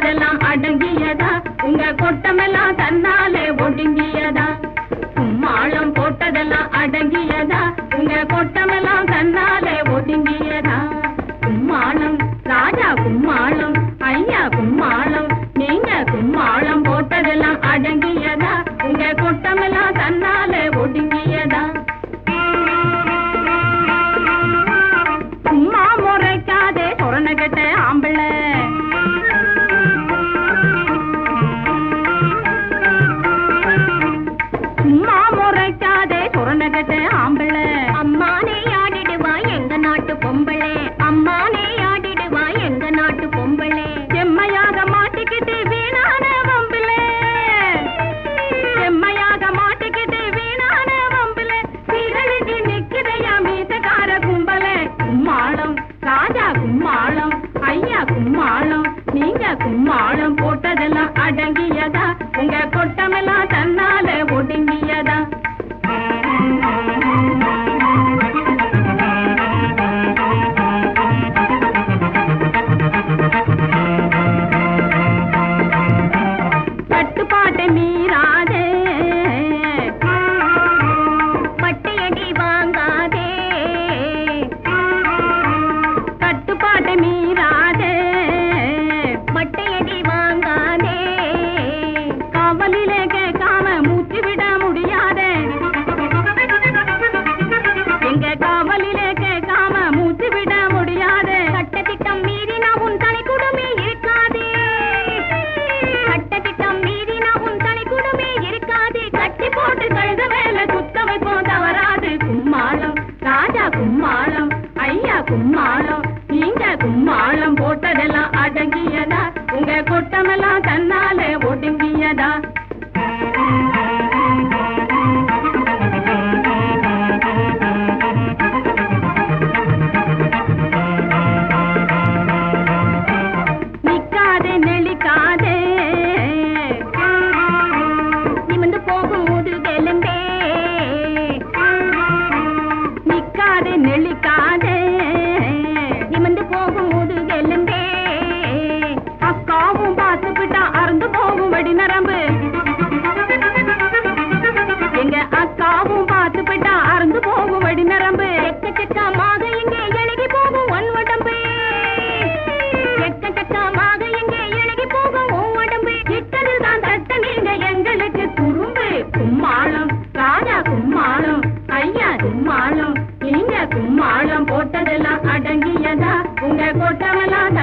போட்டதெல்லாம் அடங்கியதா உங்க கொட்டமெல்லாம் தன்னாலே ஒடுங்கியதா கும்மாளம் போட்டதெல்லாம் அடங்கியதா உங்க கொட்டமெல்லாம் தன்னாலே ஒடுங்கியதா கும்மாளம் ராஜா கும்மாளம் ஐயா கும்மாளம் நீங்க கும்மாளம் போட்டதெல்லாம் அடங்கியதா உங்க கொட்டமெல்லாம் தன்னாலே ஒடுங்கியதா சும்மா முறைக்காதே சொரணகட்ட ஆம்பளை சும்மா முறைக்காதே சொரணகட்ட ஆம்பளை அம்மானே ஆடிடுவா எங்க நாட்டு பொம்பளை அம்மானே ஆடிடுவா எங்க நாட்டு பொம்பளை செம்மையாக மாட்டிக்கிட்டு வீணான வம்பளை செம்மையாக மாட்டிக்கிட்டு வீணான வம்பளை சீரழிஞ்சு நிக்கிறையா மீசக்கார கும்பலை கும்மாளம் ராஜா கும்மாளம் ஐயா கும்மாளம் நீங்க கும்மாளம் போட்டதெல்லாம் அடங்கியதா உங்க கொட்டமெல்லாம் தன்னால ஒடுங்கியதா கட்டுப்பாட்டை மீறாதே பட்டையடி வாங்காதே கட்டுப்பாட்டை மீறாதே பட்டையடி வாங்காதே காவலிலே கேட்காம மூச்சு விட முடியாதே எங்க காவலிலே கேட்காம மூச்சு விட முடியாதே சட்டத்திட்டம் மீறினா உன் தனி குடுமே இருக்காதே சட்டத்திட்டம் மீறினா உன் தனி குடுமே இருக்காதே கட்டி போட்டு கழுத வேலை சுத்த வைப்போம் தவறாது கும்மாளம் ராஜா கும்மாளம் ஐயா கும்மாளம் நீங்க கும்மாளம் போட்டதெல்லாம் அடங்கியதா உங்க கொட்டமெல்லாம் தன்னாலே ஒடுங்கியதா நிக்காதே நெளிக்காதே நிமிந்து போகும் முதுகெலும்பே நிக்காதே நெளிக்காதே நிமிந்து போகும் முதுகெலும்பே அக்காவும் பார்த்துக்கிட்டா அறந்து போகும் வடி நரம்பு எங்க அக்காவும் பார்த்துக்கிட்டா அறந்து போகும் வடி நரம்பு எக்கச்சக்கமாக இங்கே எழுகி போகும் ஒன் உடம்பு எக்கச்சக்கமாக இங்கே எழுகி போகும் உன் உடம்பு இட்டதில் தான் தட்ட நீங்க எங்களுக்கு குறும்பு கும்மாளம் ராஜா கும்மாளம் ஐயா கும்மாளம் நீங்க கும்மாளம் போட்டதெல்லாம் அடங்கியதா உங்க கொட்டமெல்லாம்